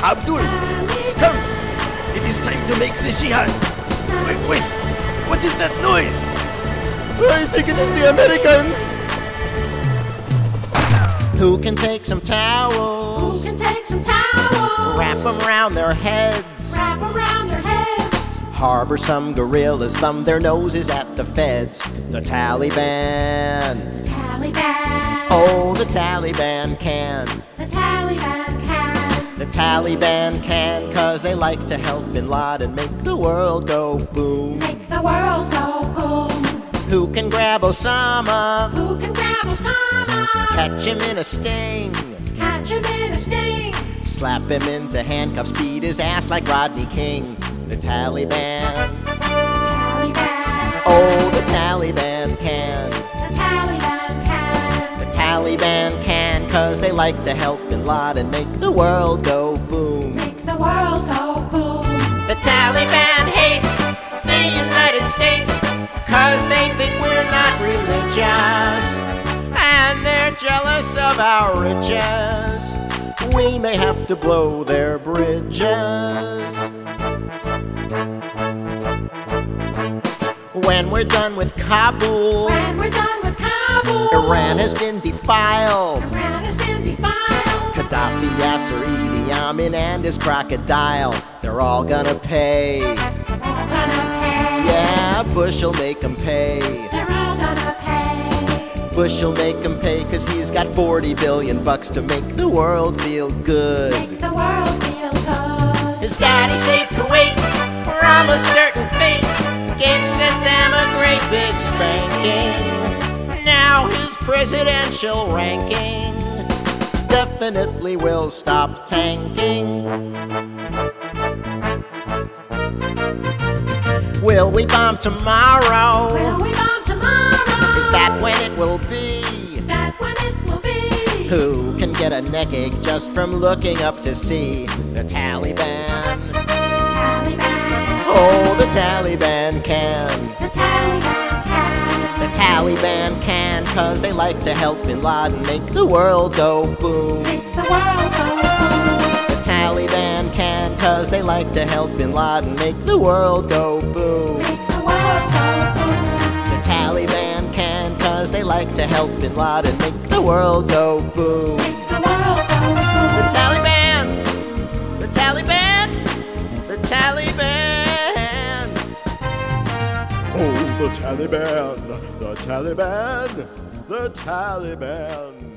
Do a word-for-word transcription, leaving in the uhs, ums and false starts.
Abdul, come! It is time to make the jihad. Wait, wait! What is that noise? I think it is the Americans. Who can take some towels? Who can take some towels? Wrap them around their heads. Wrap around their heads. Harbor some guerrillas, thumb their noses at the feds. The Taliban. Taliban. Oh, the Taliban can. The Taliban can. The Taliban can, cause they like to help Bin Laden make the world go boom. Make the world go boom. Who can grab Osama? Who can grab Osama? Catch him in a sting. Catch him in a sting. Slap him into handcuffs, beat his ass like Rodney King. The Taliban. Taliban. Oh, the Taliban can. The Taliban can. The Taliban can, cause they like to help Bin Laden make the world go boom. Make the world go boom. The Taliban hate the United States, cause they think we're not religious, and they're jealous of our riches. We may have to blow their bridges. When we're done with Kabul, When we're done with Kabul, Iran has been defiled. Iran has been defiled. Gaddafi, Yasser, Idi Amin, and his crocodile, they're all gonna pay. They're all gonna pay. Yeah, Bush'll make 'em pay. They're all gonna pay. Bush'll make 'em pay, cause he's got forty billion bucks to make the world feel good. Make the world feel good. His daddy saved Kuwait from a certain fate, gave Saddam a great big spanking. Now his presidential ranking definitely will stop tanking. Will we bomb tomorrow? Will we bomb tomorrow? Is that when it will be? Is that when it will be? Who can get a neck ache just from looking up to see the Taliban? Taliban. Oh, the Taliban can. The Taliban can. The Taliban can, cause they like to help Bin Laden make the world go boom. Make the world go boom. The Taliban can, cause they like to help Bin Laden make the world go boom. Make the world go boom. The Taliban can, cause they like to help Bin Laden make the world go boom. Make the world go boom. The Taliban! The Taliban! The Taliban! Oh, the Taliban, the Taliban, the Taliban.